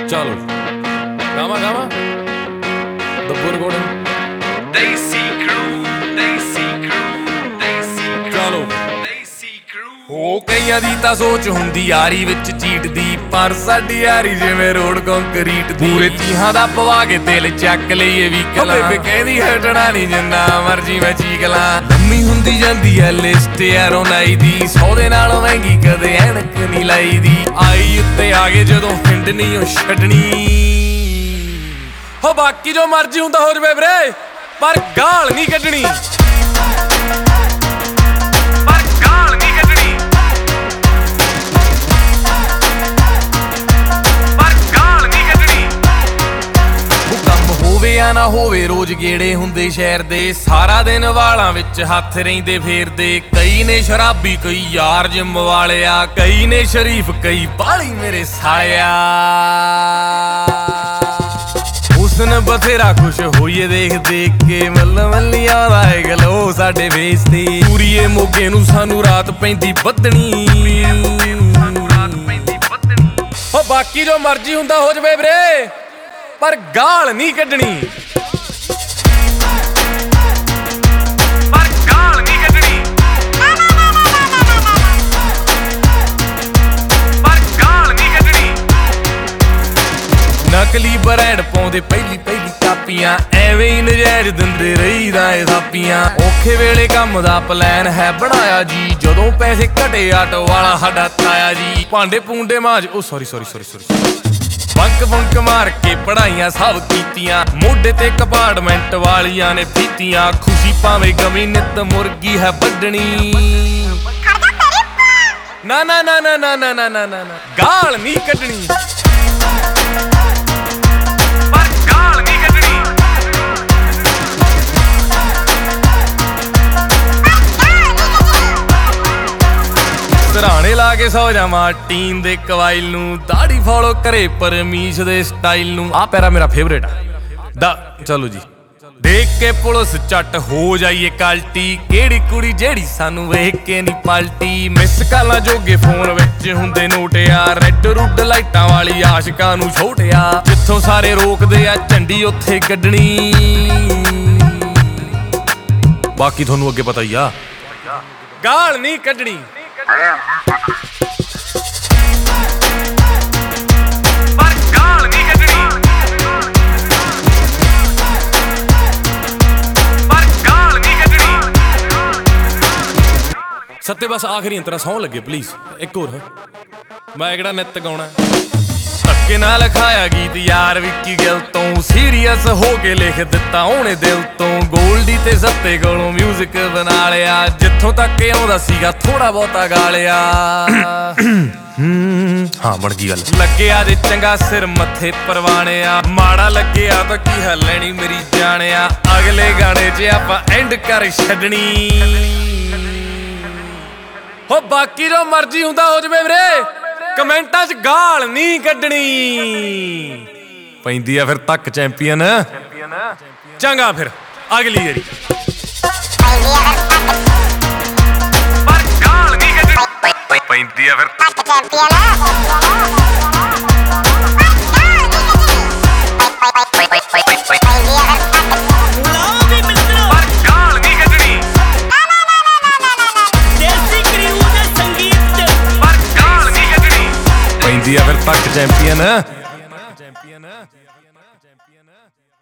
ਚਲੋ ਗਾਵਾਂ ਗਾਵਾਂ ਦੱਬੂ ਰਿਕਾਰਡਿੰਗ ਚਲੋ ਹੋ ਕਈਆਂ ਦੀ ਤਾਂ ਸੋਚ ਹੁੰਦੀ ਯਾਰੀ ਵਿੱਚ ਚੀਟ ਦੀ, ਪਰ ਸਾਡੀ ਯਾਰੀ ਜਿਵੇਂ ਰੋਡ ਕੰਕਰੀਟ ਦੀ। ਪੂਰੇ ਤੀਹਾਂ ਦਾ ਪਵਾ ਕੇ ਦਿਲ ਚੱਕ ਲਈਏ ਵੀ ਕਲਾ, ਬੇਬੇ ਕਹਿੰਦੀ ਹਟਣਾ ਨਹੀਂ ਜਿੰਨਾ ਮਰਜੀ ਮੈਂ ਚੀਕ ਲਾਂ। ਲੰਮੀ ਹੁੰਦੀ ਜਾਂਦੀ ਐ ਲਿਸਟ ਯਾਰੋਂ ਨਾਈ ਦੀ, 100 ਦੇ ਨਾਲੋਂ ਮਹਿੰਗੀ ਕਦੇ ਐਨਕ ਨਹੀਂ ਲਾਈ ਦੀ। ਆਈ ਉੱਤੇ ਆ ਗਏ ਜਦੋਂ ਹਿੰਡ ਨਹੀਂ ਉਹ ਛੱਡਣੀ, ਹੋ ਬਾਕੀ ਜੋ ਮਰਜੀ ਹੁੰਦਾ ਹੋ ਜਵੇ ਵੀਰੇ, ਪਰ ਗਾਲ ਨਹੀਂ ਕੱਢਣੀ। ਨਾ ਹੋਵੇ ਰੋਜ਼ ਗੇੜੇ ਹੁੰਦੇ ਸ਼ਹਿਰ ਦੇ, ਸਾਰਾ ਦਿਨ ਵਾਲਾਂ ਵਿੱਚ ਹੱਥ ਰਹਿੰਦੇ ਫੇਰਦੇ। ਕਈ ਨੇ ਸ਼ਰਾਬੀ ਕਈ ਯਾਰ ਜਿੰਮ ਵਾਲਿਆ, ਕਈ ਨੇ ਸ਼ਰੀਫ ਕਈ ਬਾਲੀ ਮੇਰੇ ਸਾਲਿਆ। ਹੁਸਨ ਬਥੇਰਾ ਖੁਸ਼ ਹੋਈਏ ਦੇਖ ਦੇਖ ਕੇ, ਮੱਲ ਮੱਲੀਆਂ ਦਾ ਏ ਗਲੋ ਸਾਡੇ ਫੇਸ ਤੇ। ਪੂਰੀਏ ਮੋਗੇ ਨੂੰ ਸਾਨੂੰ ਰਾਤ ਪੈਂਦੀ ਬੱਦਣੀ, ਹੋ ਬਾਕੀ ਜੋ ਮਰਜੀ ਹੁੰਦਾ ਹੋ ਜਵੇ ਵੀਰੇ, ਪਰ ਗਾਲ ਨਹੀਂ ਕੱਢਣੀ। ਨਕਲੀ ਬ੍ਰਾਂਡ ਪਾਉਂਦੇ ਪਹਿਲੀ ਕਾਪੀਆਂ, ਐਵੇਂ ਹੀ ਨਜਾਇਜ਼ ਦਿੰਦੇ ਰਹੀਦਾ ਏ ਥਾਪੀਆਂ। ਔਖੇ ਵੇਲੇ ਕੰਮ ਦਾ ਪਲਾਨ ਹੈ ਬਣਾਇਆ ਜੀ, ਜਦੋਂ ਪੈਸੇ ਘਟੇ ਆਟੋ ਵਾਲਾ ਸਾਡਾ ਤਾਇਆ ਜੀ। ਭਾਂਡੇ ਪੂੰਡੇ ਮਾਂਜ ਉਹ ਸੌਰੀ ਬੰਕ ਬੰਕ ਮਾਰ ਕੇ ਪੜਾਈਆਂ ਸਭ ਕੀਤੀਆਂ, ਮੋਢੇ ਤੇ ਕੰਪਾਰਟਮੈਂਟ ਵਾਲੀਆਂ ਨੇ ਪੀਤੀਆਂ। ਖੁਸ਼ੀ ਭਾਵੇਂ ਗਮੀ ਨਿੱਤ ਮੁਰਗੀ ਹੈ ਵੱਢਣੀ, ਨਾ ਨਾ ਨਾ ਨਾ ਨਾ ਨਾ ਨਾ ਨਾ ਨਾ ਗਾਲ ਨਹੀਂ ਕੱਢਣੀ। ਸਰਾਣੇ ਲਾ ਕੇ ਸੌ ਜਾਵਾਂ ਟੀਨ ਦੇ ਕਵਾਇਲ ਨੂੰ, ਦਾੜੀ ਫੋਲੋ ਕਰੇ ਪਰਮੀਸ਼ ਦੇ ਸਟਾਈਲ ਨੂੰ। ਆ ਪੈਰਾ ਮੇਰਾ ਫੇਵਰੇਟ ਆ ਚਲੋ ਜੀ। ਦੇਖ ਕੇ ਪੁਲਿਸ ਚੱਟ ਹੋ ਜਾਈਏ ਕਲਟੀ, ਕਿਹੜੀ ਕੁੜੀ ਜਿਹੜੀ ਸਾਨੂੰ ਵੇਖ ਕੇ ਨਹੀਂ ਪਲਟੀ। ਮਿਸ ਕਾਲਾਂ ਜੋਗੇ ਫੋਨ ਵਿੱਚ ਹੁੰਦੇ ਨੋਟਿਆ, ਰੈੱਡ ਰੁੱਡ ਲਾਈਟਾਂ ਵਾਲੀ ਆਸ਼ਿਕਾਂ ਨੂੰ ਛੋਟਿਆ। ਜਿੱਥੋਂ ਸਾਰੇ ਰੋਕਦੇ ਆ ਝੰਡੀ ਉੱਥੇ ਕੱਢਣੀ, ਬਾਕੀ ਤੁਹਾਨੂੰ ਅੱਗੇ ਪਤਾ ਹੀ ਆ, ਗਾਲ ਨਹੀਂ ਕੱਢਣੀ। ਸੱਤੇ ਬਸ ਆਖਰੀ ਅੰਤਰਾ ਸੌਂ ਲੱਗੇ ਪਲੀਜ਼, ਇੱਕ ਹੋਰ ਮੈਂ ਕਿਹੜਾ ਨਿੱਤ ਗਾਉਣਾ। ਧੱਕੇ ਨਾਲ ਲਿਖਾਇਆ ਗੀਤ ਯਾਰ ਵਿੱਕੀ ਗਿੱਲ ਤੋਂ, ਸੀਰੀਅਸ ਹੋ ਕੇ ਲਿਖ ਦਿੱਤਾ ਉਹਨੇ ਦਿਲ ਤੋਂ। ਗੋਲਡੀ ਤੇ ਸੱਤੇ ਕੋਲੋਂ ਮਿਊਜ਼ਿਕ ਬਣਾ ਲਿਆ, ਜਿੱਥੋਂ ਤੱਕ ਆਉਂਦਾ ਸੀਗਾ ਥੋੜਾ ਬਹੁਤਾ ਗਾ ਲਿਆ। ਹਾਂ ਬਣ ਗਈ ਗੱਲ। ਲੱਗਿਆ ਜੇ ਚੰਗਾ ਸਿਰ ਮੱਥੇ ਪਰਵਾਣਿਆ, ਮਾੜਾ ਲੱਗਿਆ ਤਾਂ ਕੀ ਹੈ ਲੈਣੀ ਮੇਰੀ ਜਾਣਿਆ। ਅਗਲੇ ਗਾਣੇ 'ਚ ਆਪਾਂ ਐਂਡ ਕਰ ਛੱਡਣੀ, ਹੋ ਬਾਕੀ ਜੋ ਮਰਜੀ ਹੁੰਦਾ ਹੋ ਜਵੇ ਵੀਰੇ, ਕਮੈਂਟਾਂ 'ਚ ਗਾਲ ਨਹੀਂ ਕੱਢਣੀ। ਪੈਂਦੀ ਆ ਫਿਰ ਤੱਕ ਚੈਂਪੀਅਨ, ਚੰਗਾ ਫਿਰ ਅਗਲੀ ਵਾਰੀ। ਪੈਂਦੀ ਆ ਫਿਰ ਤੱਕ ਚੈਂਪੀਅਨ। ਪੈਂਦੀ ਆ ਫਿਰ ਤੱਕ ਚੈਂਪੀਅਨ।